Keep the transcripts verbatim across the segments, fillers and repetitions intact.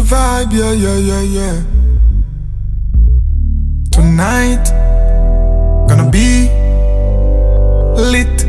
vibe, yeah, yeah, yeah, yeah. Tonight, gonna be lit.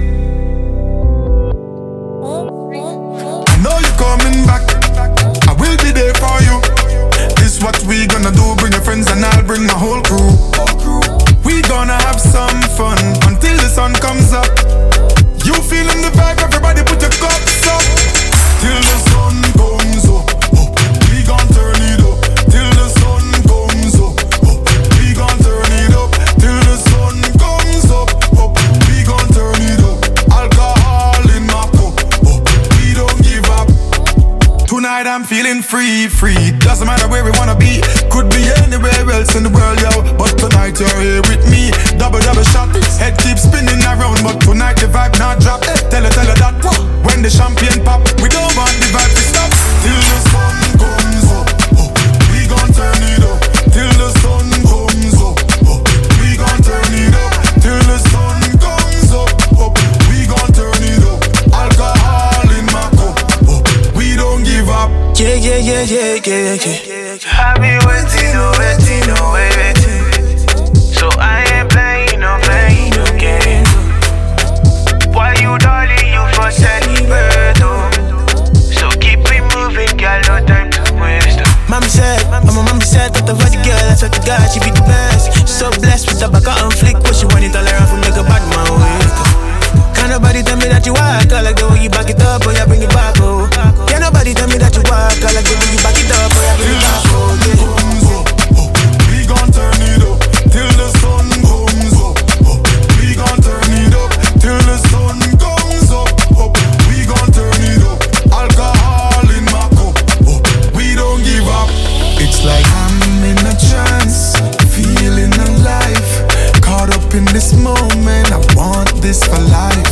I know you're coming back, I will be there for you. This what we gonna do, bring your friends and I'll bring my whole crew. We gonna have some fun until the sun comes up. You feeling the vibe, everybody put your cups up. Till the sun comes up, oh, we gon' turn it up. Till the sun comes up, oh, we gon' turn it up. Till the sun comes up, oh, we gon' turn it up. Alcohol in my cup, oh, we don't give up. Tonight I'm feeling free, free. Doesn't matter where we wanna be. Could be anywhere else in the world, yo. But tonight you're here with me. Double, double shot. Head keeps spinning around, but tonight the vibe not drop. Tell her, tell her that when the champagne pop, we don't want the vibe to stop. Till the sun comes up, oh, we gon' turn it up. Till the sun comes up, oh, we gon' turn it up. Till the sun comes up, oh, we gon' turn it up. Alcohol in my cup, oh, we don't give up. Yeah, yeah, yeah, yeah, yeah, yeah. I be waiting, oh, waiting, oh, waiting. So I ain't playing, no playing, no games. Why you darling, you for celebrate, oh. So keep it moving, girl, no time to waste. Mommy said, I'm a mommy said that the body girl, that's what the God, she be the best. She's so blessed with the back on flick, what she want it all around from nigga bad man way. Can't nobody tell me that you walk, I like the way you back it up, or you bring it back, oh. Can't nobody tell me that you walk, I like the way you back it up, or you bring it back, oh. Yeah. We gon' turn it up till the sun comes up. Oh, we gon' turn it up till the sun comes up. Oh, we gon' turn it up. Alcohol in my cup. Oh, we don't give up. It's like I'm in a trance, feeling alive. Caught up in this moment, I want this for life.